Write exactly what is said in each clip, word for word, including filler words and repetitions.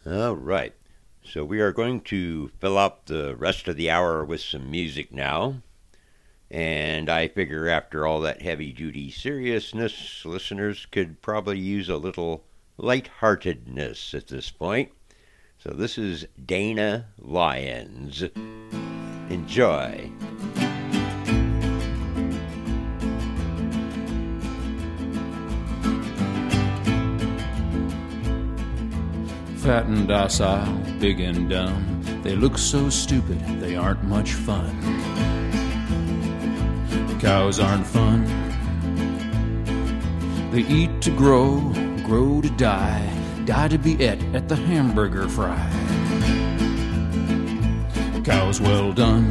All right. So we are going to fill up the rest of the hour with some music now. And I figure after all that heavy-duty seriousness, listeners could probably use a little lightheartedness at this point. So this is Dana Lyons. Enjoy. Fat and docile, big and dumb, they look so stupid, they aren't much fun. Cows aren't fun. They eat to grow, grow to die, die to be et at the hamburger fry. Cows well done.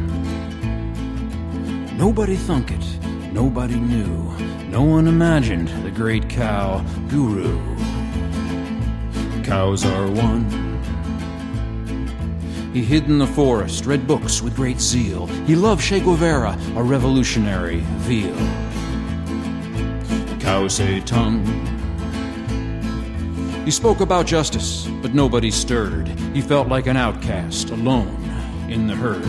Nobody thunk it, nobody knew, no one imagined the great cow guru. Cows are one. He hid in the forest, read books with great zeal. He loved Che Guevara, a revolutionary veal. Cows say tongue. He spoke about justice, but nobody stirred. He felt like an outcast, alone in the herd.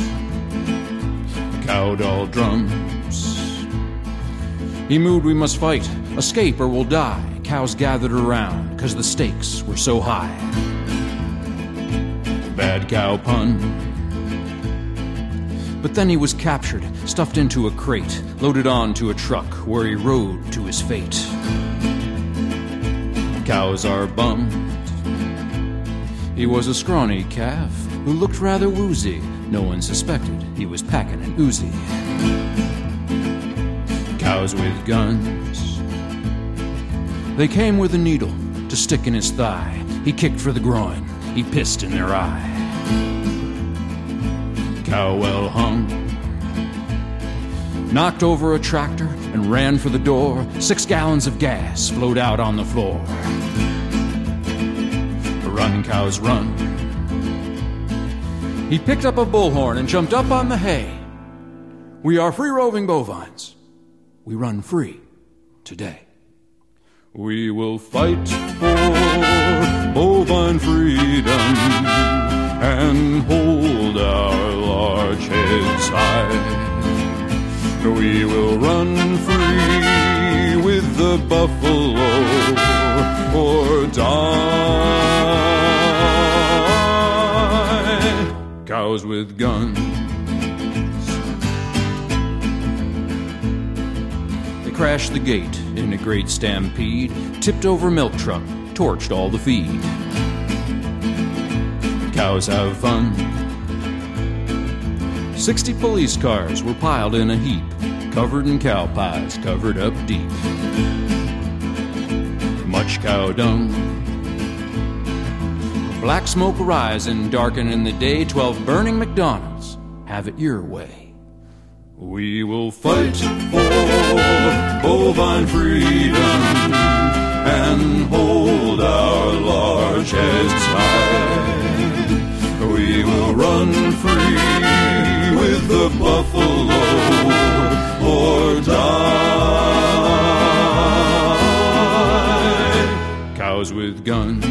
Cow doll drums. He moved, we must fight, escape or we'll die. Cows gathered around, cause the stakes were so high. Bad cow pun. But then he was captured, stuffed into a crate, loaded onto a truck where he rode to his fate. Cows are bummed. He was a scrawny calf who looked rather woozy. No one suspected he was packing an Uzi. Cows with guns. They came with a needle to stick in his thigh. He kicked for the groin, he pissed in their eye. Cow well hung. Knocked over a tractor and ran for the door. Six gallons of gas flowed out on the floor. Run, cows, run. He picked up a bullhorn and jumped up on the hay. We are free-roving bovines. We run free today. We will fight for bovine freedom and hold our large heads high. We will run free with the buffalo or die. Cows with guns. Crashed the gate in a great stampede, tipped over milk truck, torched all the feed. Cows have fun. Sixty police cars were piled in a heap, covered in cow pies, covered up deep. Much cow dung. Black smoke rising, darkening the day, twelve burning McDonald's. Have it your way. We will fight for bovine freedom and hold our large heads high. We will run free with the buffalo or die. Cows with guns.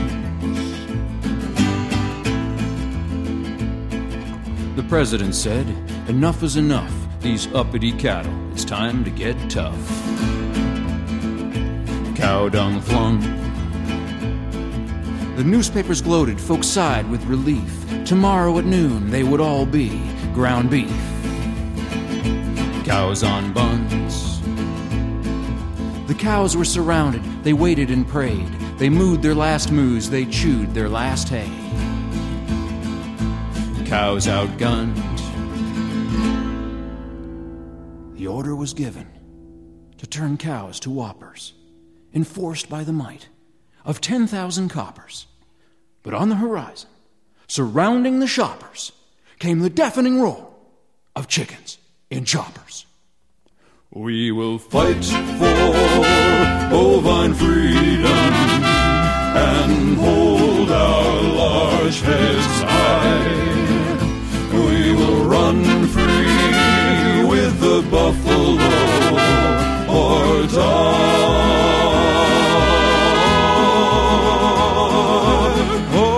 The president said, enough is enough. These uppity cattle, it's time to get tough. Cow dung flung. The newspapers gloated, folks sighed with relief. Tomorrow at noon they would all be ground beef. Cows on buns. The cows were surrounded, they waited and prayed. They mooed their last moos, they chewed their last hay. Cows outgunned. The order was given to turn cows to whoppers, enforced by the might of ten thousand coppers. But on the horizon, surrounding the shoppers, came the deafening roar of chickens in choppers. We will fight for bovine freedom and hold our large heads high. We will run free with the buffalo or die. Oh,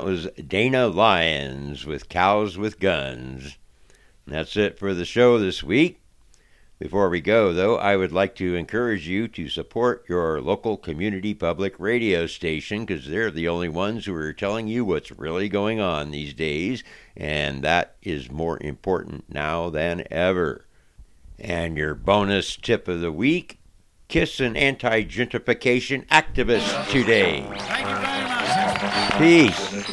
that was Dana Lyons with Cows with Guns. And that's it for the show this week. Before we go, though, I would like to encourage you to support your local community public radio station, because they're the only ones who are telling you what's really going on these days, and that is more important now than ever. And your bonus tip of the week, kiss an anti-gentrification activist today. Thank you very much. Peace.